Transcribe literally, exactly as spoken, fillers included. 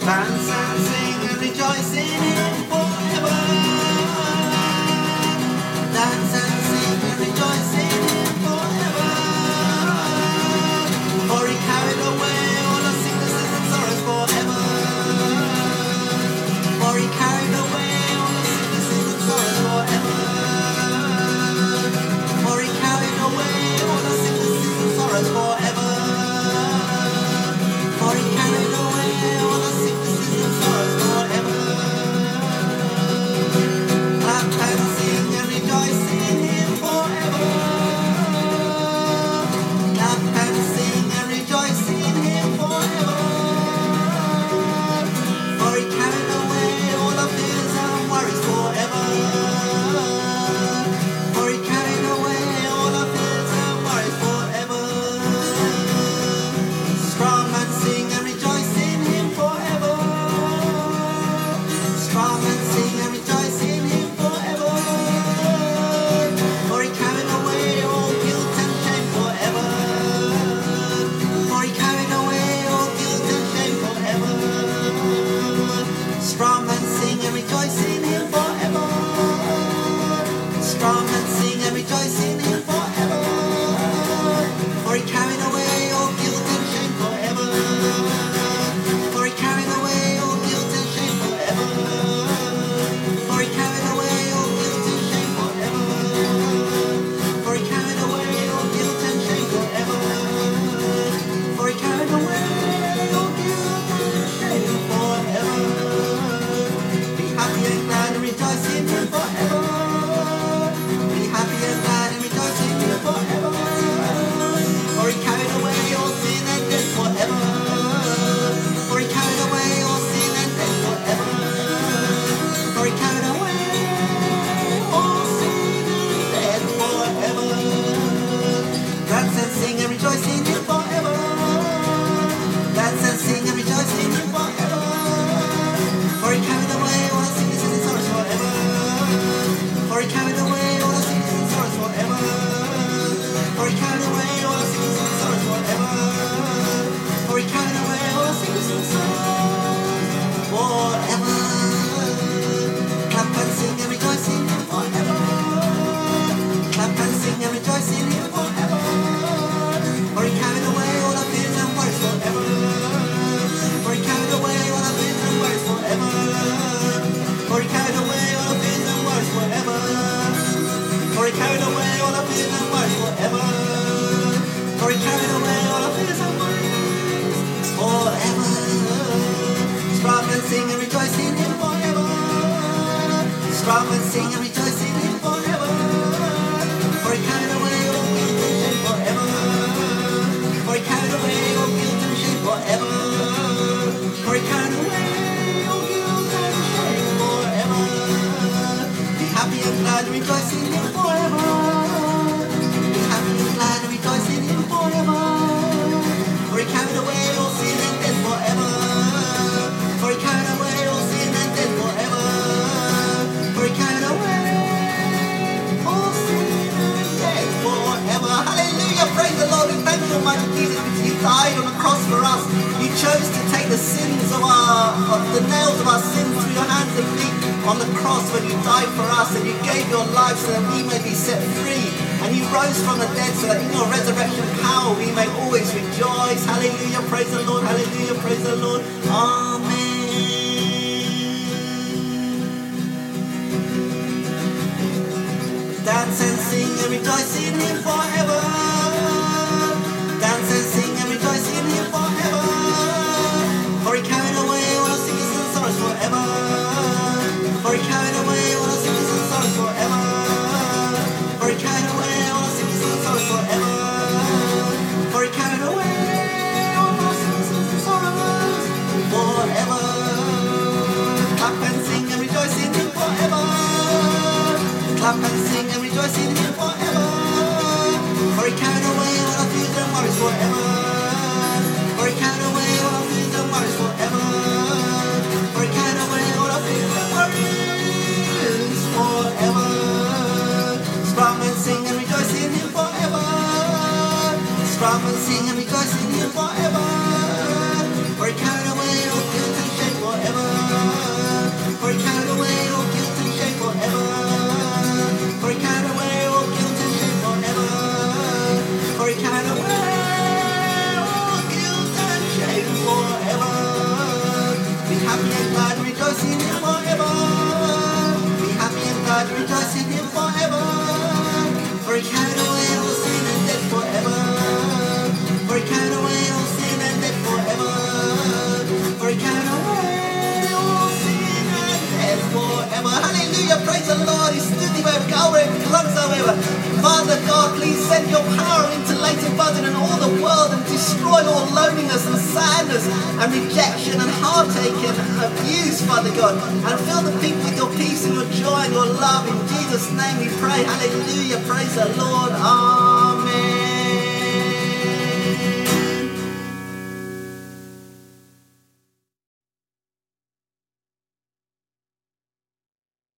Dance and sing and rejoice in Him forever. Dance and sing and rejoice in Him forever. For He carried away all our sicknesses and sorrows forever. For He carried away all our sicknesses and sorrows forever. For He carried away all our sicknesses and sorrows forever. For He carried away all our sicknesses and sorrows forever. Clap and sing and rejoice in Him forever. Clap and sing and rejoice in Him forever. For He carried away all our fears and worries forever. For He carried away all our fears and worries forever. Strong and sing and rejoice in Him forever. Strong and sing and rejoice in Him forever. For He carried away all guilt and shame forever. For He carried away all guilt and shame forever. Strong and sing and rejoice in Him forever. Strong and sing and rejoice in Him forever. For He carried away all guilt and shame forever. For He carried away all guilt and shame forever. For He carried away all guilt and shame forever. For He carried away all guilt and shame forever. For He carried away all guilt and shame forever. Be happy and glad and rejoice in Him forever. Be happy and glad and rejoice in Him forever. For He carried away all sin and death forever. For He carried away all sin and death forever. For He carried away all sin and death forever. Dance and sing and rejoice in Him forever. Dance and sing and rejoice in Him forever. For He carried away all our sicknesses and sorrows forever. For He carried away all our sicknesses and sorrows forever. For He carried away all our sicknesses and sorrows forever. For He carried away all our sicknesses and sorrows forever. Clap and sing and rejoice in Him forever. Clap and sing and rejoice in Him forever. For He carried away all our fears and worries forever. For He carried away all our fears and worries forever. For He carried away all our fears and worries forever. For He carried away all our fears and worries forever. For He carried away all our fears and worries forever. Strong and sing and rejoice in Him forever. Strong and sing and rejoice in Him forever. For He carried away all guilt and shame forever. For He carried away all guilt and shame forever. For He carried away all guilt and shame forever. Be happy and glad and rejoice in Him forever. Be happy and glad and rejoice in Him forever. For He carried away all sin and death forever. For He carried away all sin and death forever. For He carried away all sin and death forever. Hallelujah, praise the Lord. We thank you, Almighty Jesus, because You died on the cross for us. You chose to take the sins of our, of the nails of our sins through Your hands and feet on the cross when You died for us, and You gave Your life so that we may be set free. And You rose from the dead so that in Your resurrection power we may always rejoice. Hallelujah, praise the Lord. Hallelujah, praise the Lord. Amen. Dance and sing and rejoice in Him forever. Dance and sing and rejoice in Him forever. For He carried away all our sicknesses and sorrows forever. For He carried away all our sicknesses and sorrows forever. For He carried away all our sicknesses and sorrows forever. For He carried away all our sicknesses and sorrows forever. Clap and sing and rejoice in Him forever. Clap and sing and rejoice in Him forever. For He carried away all our fears and worries forever. For He carried away all our fears and worries forever. For He carried away all our fears and worries forever. Strong and sing and rejoice in Him forever. Strong and sing and rejoice in Him forever. For He carried away all guilt and shame sickness and rejection and heartache and abuse, Father God. And fill the people with your peace and your joy and your love. In Jesus' name we pray. Hallelujah. Praise the Lord. Amen.